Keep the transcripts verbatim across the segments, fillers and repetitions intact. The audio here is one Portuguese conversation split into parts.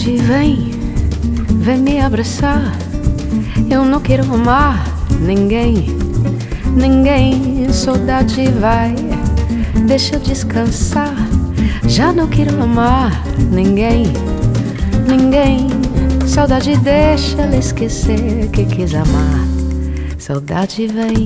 Saudade vem, vem me abraçar. Eu não quero amar ninguém, ninguém. Saudade vai, deixa eu descansar. Já não quero amar ninguém, ninguém. Saudade deixa ela esquecer que quis amar. Saudade vem,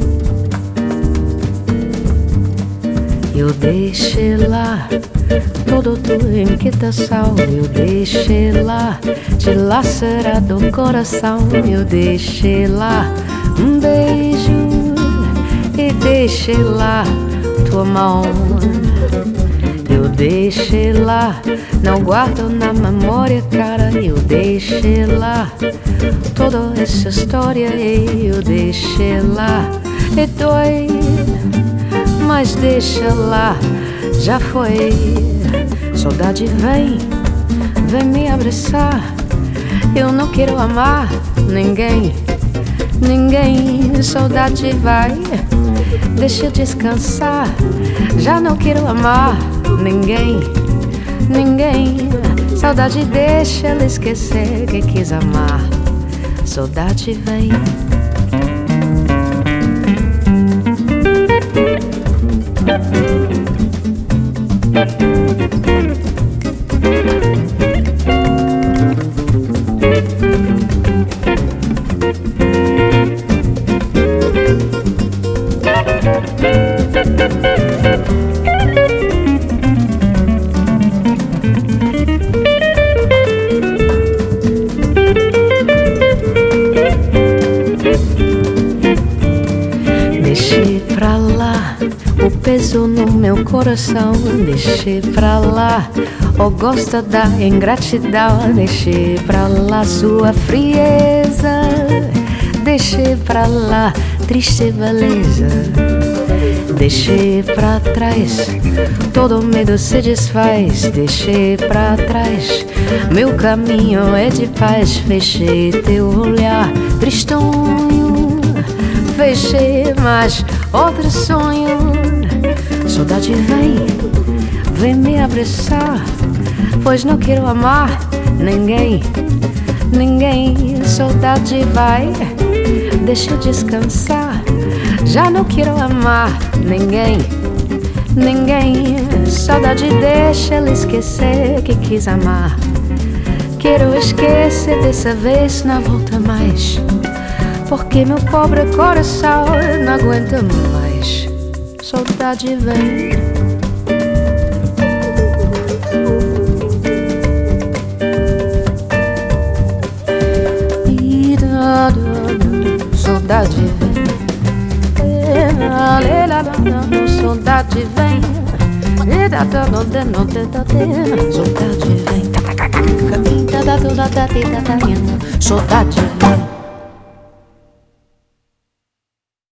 eu deixei lá toda tua inquietação. Eu deixei lá dilacerado o coração. Eu deixei lá um beijo e deixei lá tua mão. Eu deixei lá, não guardo na memória, cara. Eu deixei lá toda essa história. Eu deixei lá e dói, mas deixa lá, já foi. Saudade vem, vem me abraçar. Eu não quero amar ninguém, ninguém. Saudade vai, deixa eu descansar. Já não quero amar ninguém, ninguém. Saudade deixa ela esquecer que quis amar. Saudade vem. Deixei pra lá o peso no meu coração. Deixei pra lá o gosto da ingratidão. Deixei pra lá sua frieza. Deixei pra lá triste beleza. Deixei pra trás todo medo se desfaz. Deixei pra trás meu caminho é de paz. Fechei teu olhar tristonho, fechei mais outro sonho. Saudade vem, vem me abraçar, pois não quero amar ninguém, ninguém. Saudade vai, deixa eu descansar. Já não quero amar ninguém, ninguém. Saudade deixa ela esquecer que quis amar. Quero esquecer dessa vez, não volta mais, porque meu pobre coração não aguenta mais. Saudade vem. Saudade vem. Saudade vem. Saudade vem. Saudade vem.